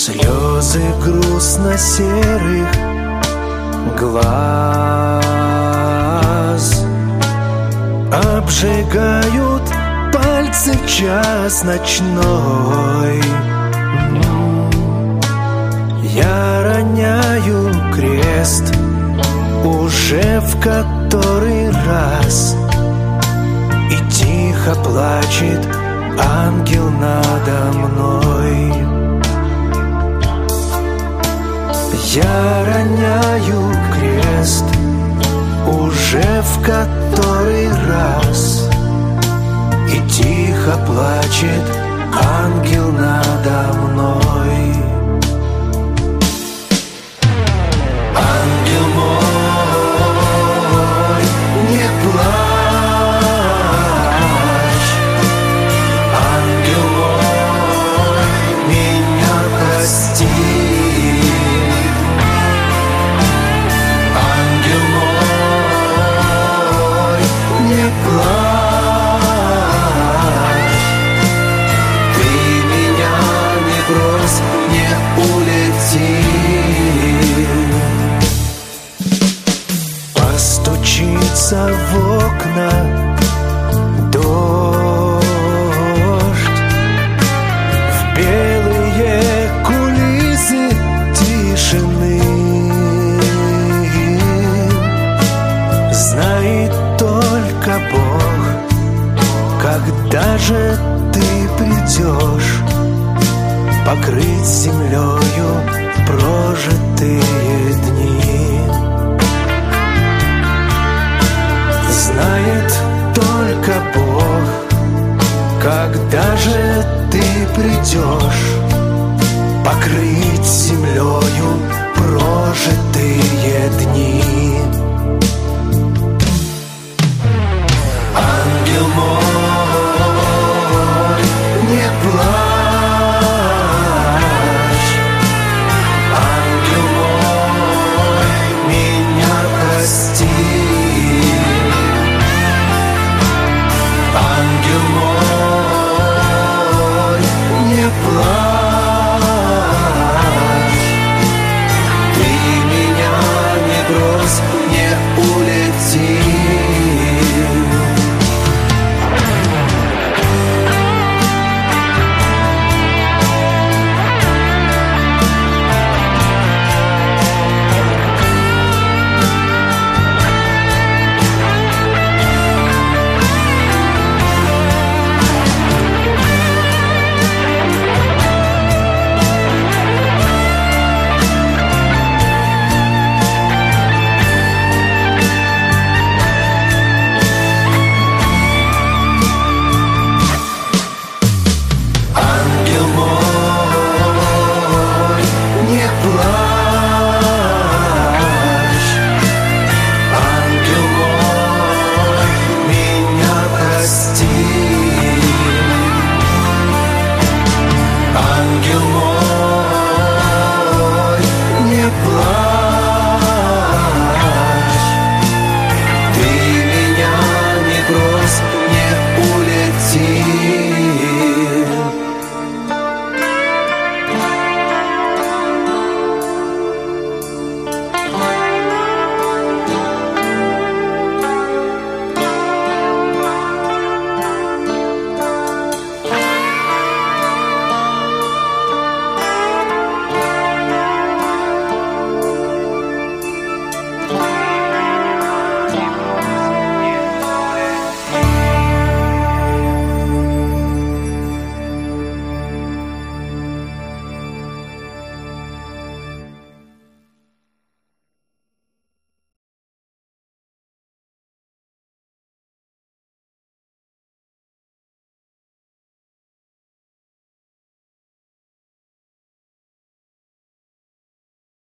Слезы грустно-серых глаз обжигают пальцы в час ночной. Я роняю крест уже в который раз, и тихо плачет ангел надо мной. Я роняю крест уже в который раз, и тихо плачет ангел надо мной. Ангел мой, не плачь. Ангел мой, меня прости. Ангел мой, не плачь. Ты меня не брось, не улети. Постучится в окна дождь, в белые кулисы тишины. Знает только Бог, когда же ты придешь покрыть землею прожитые дни. Знает только Бог, когда же ты придешь покрыть землею прожитые дни.